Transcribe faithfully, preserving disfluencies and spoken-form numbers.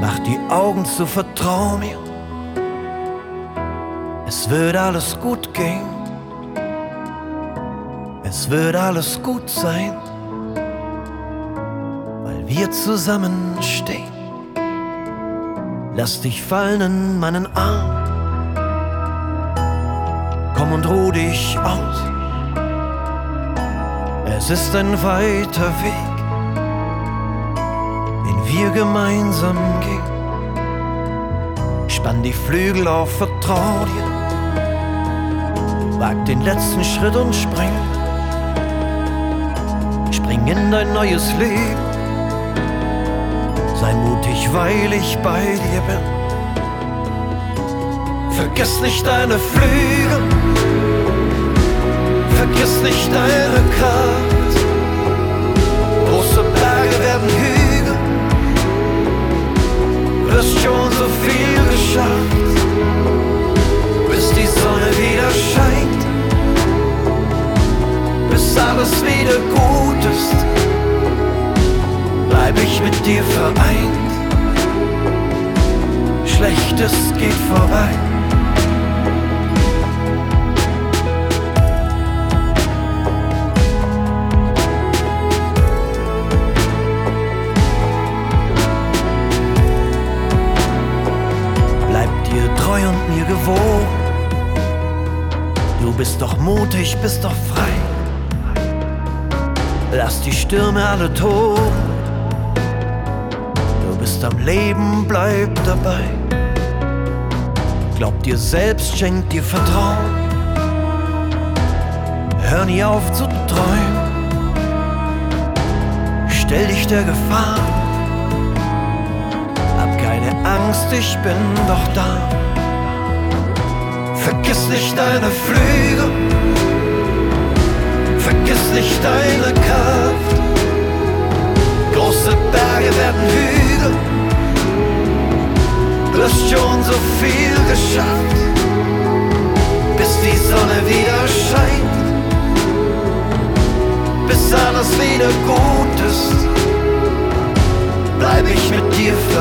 Mach die Augen zu, vertrau mir. Es wird alles gut gehen. Es wird alles gut sein, weil wir zusammen stehen. Lass dich fallen in meinen Arm. Komm und ruh dich aus. Es ist ein weiter Weg, den wir gemeinsam gehen. Spann die Flügel auf, vertrau dir. Wag den letzten Schritt und spring. Spring in dein neues Leben. Sei mutig, weil ich bei dir bin. Vergiss nicht deine Flügel. Vergiss nicht deine Kraft. Große Berge werden Hügel. Wirst schon so viel geschafft, bis die Sonne wieder scheint, bis alles wieder gut ist, bleib ich mit dir vereint. Schlechtes geht vorbei. Und mir gewogen. Du bist doch mutig, bist doch frei. Lass die Stürme alle toben. Du bist am Leben, bleib dabei. Glaub dir selbst, schenk dir Vertrauen. Hör nie auf zu träumen. Stell dich der Gefahr. Hab keine Angst, ich bin doch da. Vergiss nicht deine Flügel, vergiss nicht deine Kraft. Große Berge werden Hügel, du hast schon so viel geschafft, bis die Sonne wieder scheint, bis alles wieder gut ist, bleib ich mit dir